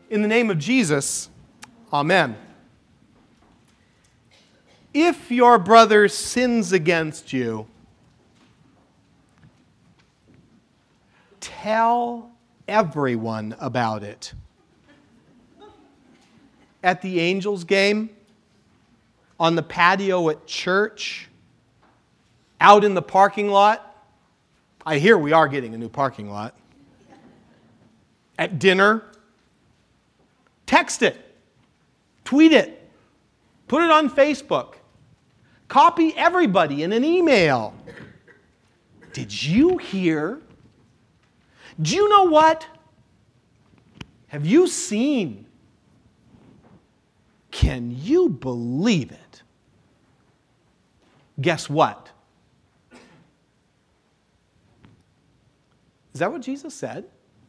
In the name of Jesus, amen. If your brother sins against you, tell everyone about it. At the Angels game, on the patio at church, out in the parking lot. I hear we are getting a new parking lot. At dinner. Text it. Tweet it. Put it on Facebook. Copy everybody in an email. Did you hear? Do you know what? Have you seen? Can you believe it? Guess what? Is that what Jesus said?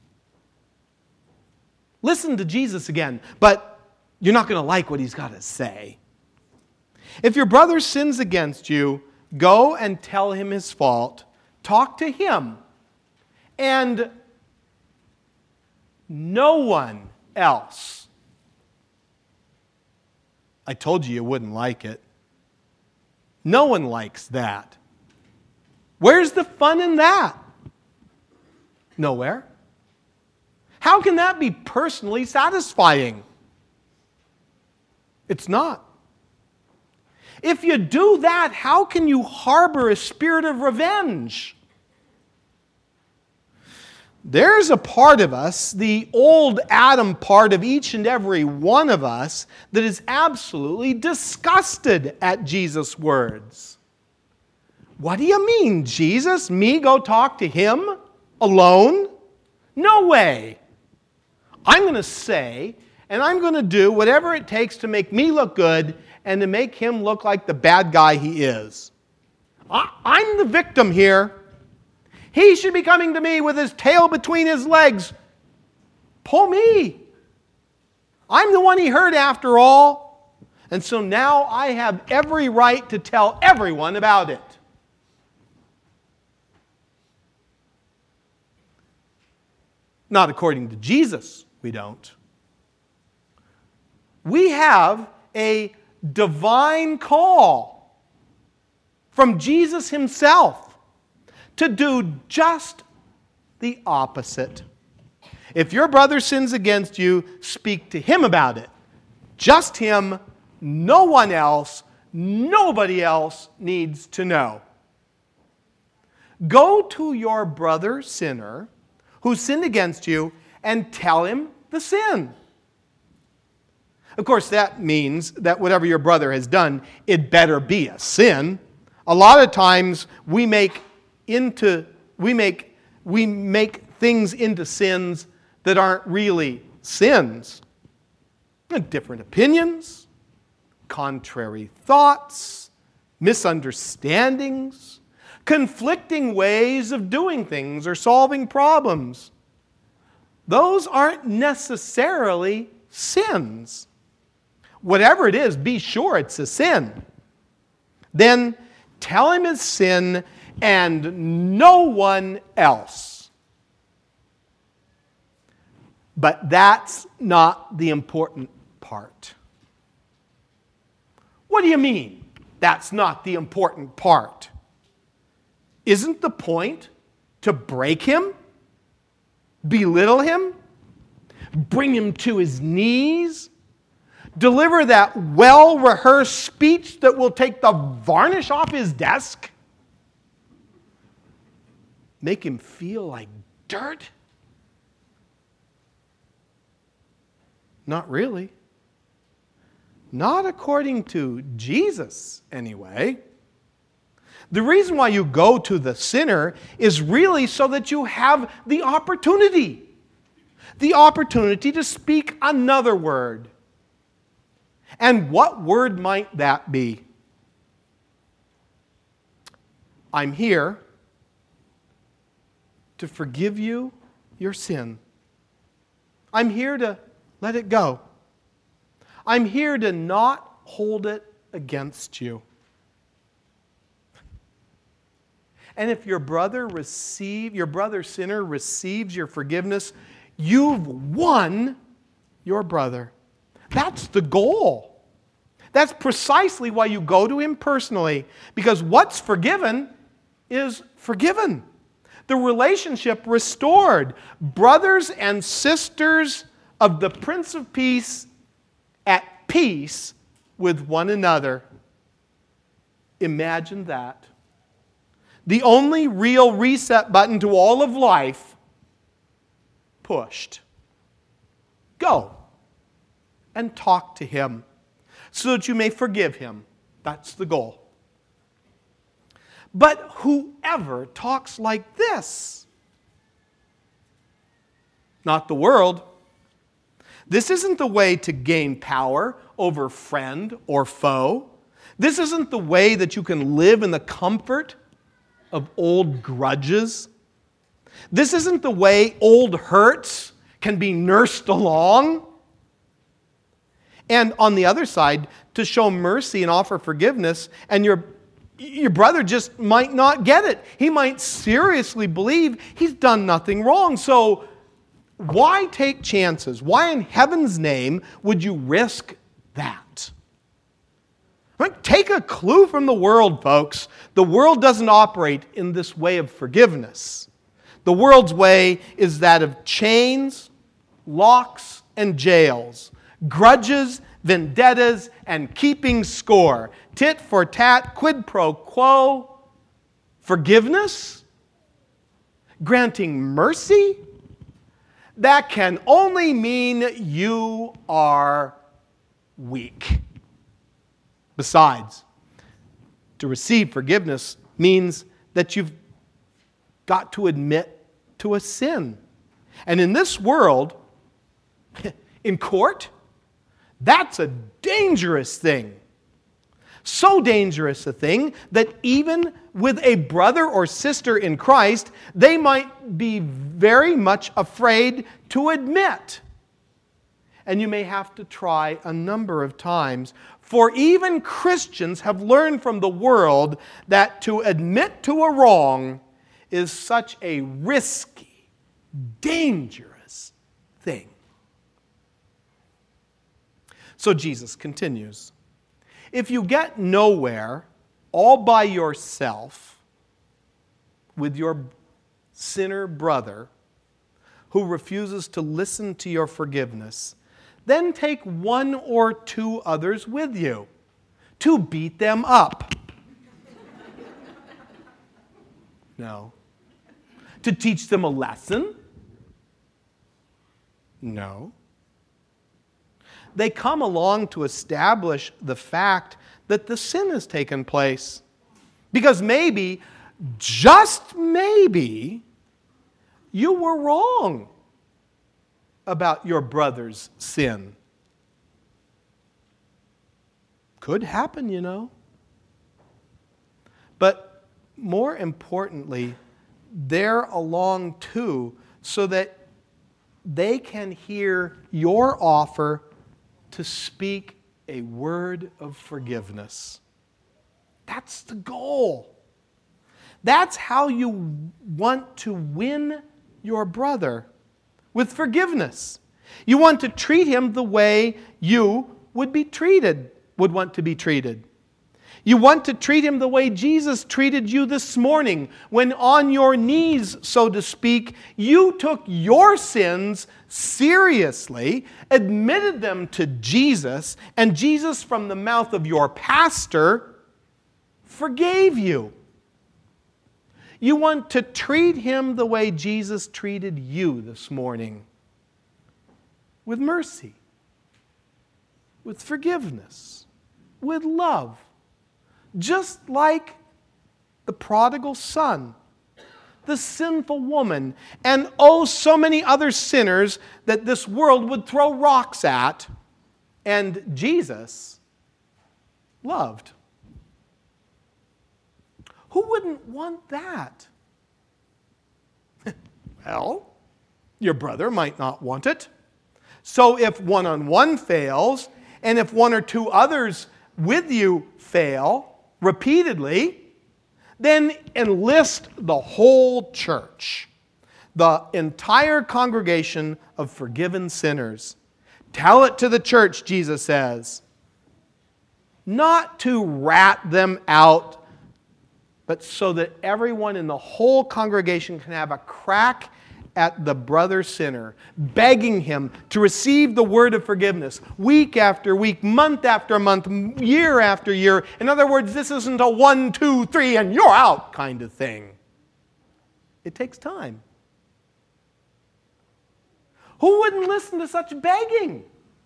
Listen to Jesus again, but you're not going to like what he's got to say. If your brother sins against you, go and tell him his fault. Talk to him. And no one else. I told you wouldn't like it. No one likes that. Where's the fun in that? Nowhere. How can that be personally satisfying? It's not. If you do that, how can you harbor a spirit of revenge? There's a part of us, the old Adam part of each and every one of us, that is absolutely disgusted at Jesus' words. What do you mean, Jesus? Me go talk to him alone? No way. I'm going to say, and I'm going to do whatever it takes to make me look good and to make him look like the bad guy he is. I'm the victim here. He should be coming to me with his tail between his legs. Pull me. I'm the one he hurt after all. And so now I have every right to tell everyone about it. Not according to Jesus, we don't. We have a divine call from Jesus himself to do just the opposite. If your brother sins against you, speak to him about it. Just him, no one else, nobody else needs to know. Go to your brother sinner who sinned against you and tell him the sin. Of course, that means that whatever your brother has done, it better be a sin. A lot of times we make things into sins that aren't really sins. Different opinions, contrary thoughts, misunderstandings, conflicting ways of doing things or solving problems. Those aren't necessarily sins. Whatever it is, be sure it's a sin. Then tell him his sin and no one else. But that's not the important part. What do you mean, that's not the important part? Isn't the point to break him? Belittle him? Bring him to his knees? Deliver that well-rehearsed speech that will take the varnish off his desk? Make him feel like dirt? Not really. Not according to Jesus, anyway. The reason why you go to the sinner is really so that you have the opportunity to speak another word. And what word might that be? I'm here to forgive you your sin. I'm here to let it go. I'm here to not hold it against you. And if your brother sinner receives your forgiveness, you've won your brother. That's the goal. That's precisely why you go to him personally, because what's forgiven is forgiven. The relationship restored. Brothers and sisters of the Prince of Peace at peace with one another. Imagine that. The only real reset button to all of life pushed. Go and talk to him so that you may forgive him. That's the goal. But whoever talks like this, not the world. This isn't the way to gain power over friend or foe. This isn't the way that you can live in the comfort of old grudges. This isn't the way old hurts can be nursed along. And on the other side, to show mercy and offer forgiveness, and your brother just might not get it. He might seriously believe he's done nothing wrong. So why take chances? Why in heaven's name would you risk that? Take a clue from the world, folks. The world doesn't operate in this way of forgiveness. The world's way is that of chains, locks, and jails, grudges, vendettas, and keeping score. Tit for tat, quid pro quo. Forgiveness? Granting mercy? That can only mean you are weak. Besides, to receive forgiveness means that you've got to admit to a sin. And in this world, in court, that's a dangerous thing. So dangerous a thing that even with a brother or sister in Christ, they might be very much afraid to admit. And you may have to try a number of times. For even Christians have learned from the world that to admit to a wrong is such a risky, dangerous thing. So Jesus continues. If you get nowhere all by yourself with your sinner brother who refuses to listen to your forgiveness, then take one or two others with you to beat them up. No. To teach them a lesson? No. They come along to establish the fact that the sin has taken place. Because maybe, just maybe, you were wrong about your brother's sin. Could happen, you know. But more importantly, they're along too, so that they can hear your offer to speak a word of forgiveness. That's the goal. That's how you want to win your brother, with forgiveness. You want to treat him the way you would want to be treated. You want to treat him the way Jesus treated you this morning, when on your knees, so to speak, you took your sins seriously, admitted them to Jesus, and Jesus, from the mouth of your pastor, forgave you. You want to treat him the way Jesus treated you this morning, with mercy, with forgiveness, with love. Just like the prodigal son, the sinful woman, and so many other sinners that this world would throw rocks at, and Jesus loved. Who wouldn't want that? Well, your brother might not want it. So if one-on-one fails, and if one or two others with you fail repeatedly, then enlist the whole church, the entire congregation of forgiven sinners. Tell it to the church, Jesus says. Not to rat them out, but so that everyone in the whole congregation can have a crack at the brother sinner, begging him to receive the word of forgiveness week after week, month after month, year after year. In other words, this isn't a 1, 2, 3, and you're out kind of thing. It takes time. Who wouldn't listen to such begging?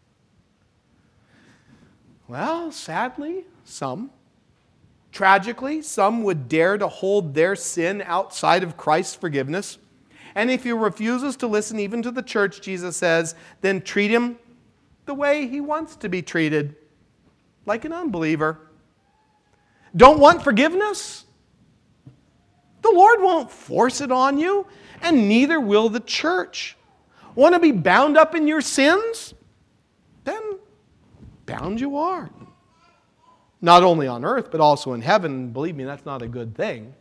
Well, sadly, some. Tragically, some would dare to hold their sin outside of Christ's forgiveness. And if he refuses to listen even to the church, Jesus says, then treat him the way he wants to be treated, like an unbeliever. Don't want forgiveness? The Lord won't force it on you, and neither will the church. Want to be bound up in your sins? Then bound you are. Not only on earth, but also in heaven. Believe me, that's not a good thing.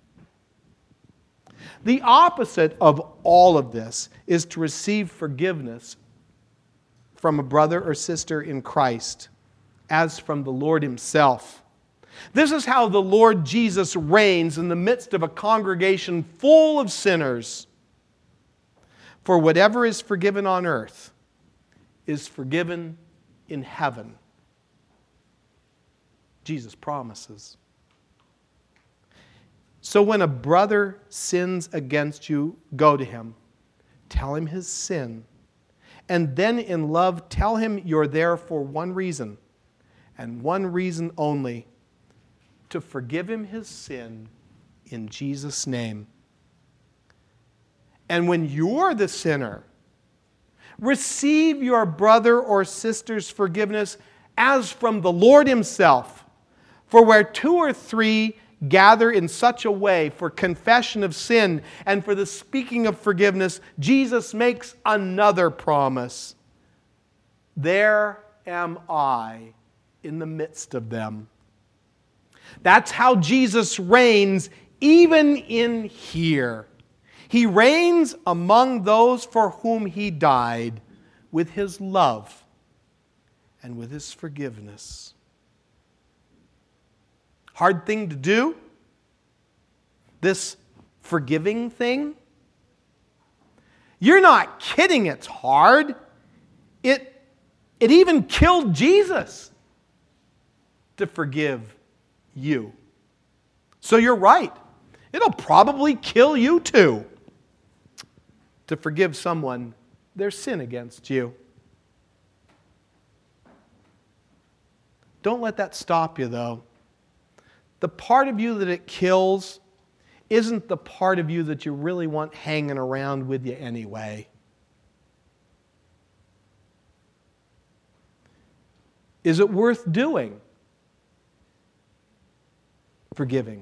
The opposite of all of this is to receive forgiveness from a brother or sister in Christ, as from the Lord himself. This is how the Lord Jesus reigns in the midst of a congregation full of sinners. For whatever is forgiven on earth is forgiven in heaven. Jesus promises. So when a brother sins against you, go to him. Tell him his sin. And then in love, tell him you're there for one reason, and one reason only: to forgive him his sin in Jesus' name. And when you're the sinner, receive your brother or sister's forgiveness as from the Lord himself. For where 2 or 3 gather in such a way for confession of sin and for the speaking of forgiveness, Jesus makes another promise. There am I in the midst of them. That's how Jesus reigns even in here. He reigns among those for whom he died with his love and with his forgiveness. Hard thing to do? This forgiving thing? You're not kidding, it's hard. It even killed Jesus to forgive you. So you're right. It'll probably kill you too to forgive someone their sin against you. Don't let that stop you, though. The part of you that it kills isn't the part of you that you really want hanging around with you anyway. Is it worth doing? Forgiving.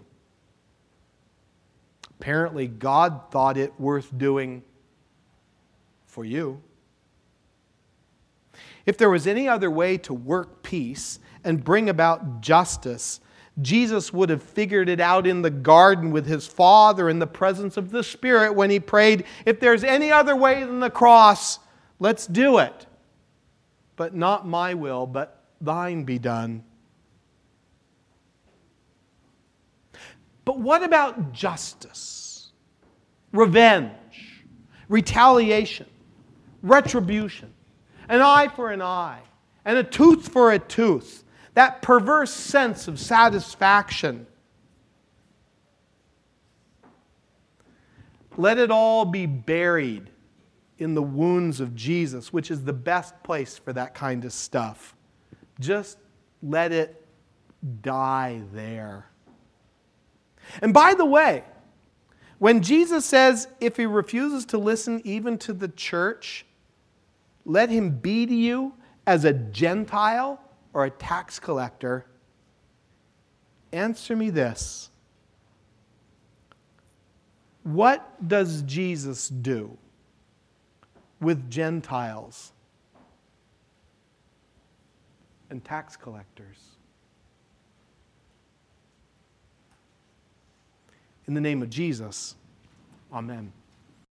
Apparently, God thought it worth doing for you. If there was any other way to work peace and bring about justice, Jesus would have figured it out in the garden with his Father in the presence of the Spirit when he prayed, if there's any other way than the cross, let's do it. But not my will, but thine be done. But what about justice, revenge, retaliation, retribution, an eye for an eye, and a tooth for a tooth? That perverse sense of satisfaction. Let it all be buried in the wounds of Jesus, which is the best place for that kind of stuff. Just let it die there. And by the way, when Jesus says, if he refuses to listen even to the church, let him be to you as a Gentile or a tax collector, answer me this. What does Jesus do with Gentiles and tax collectors? In the name of Jesus, amen.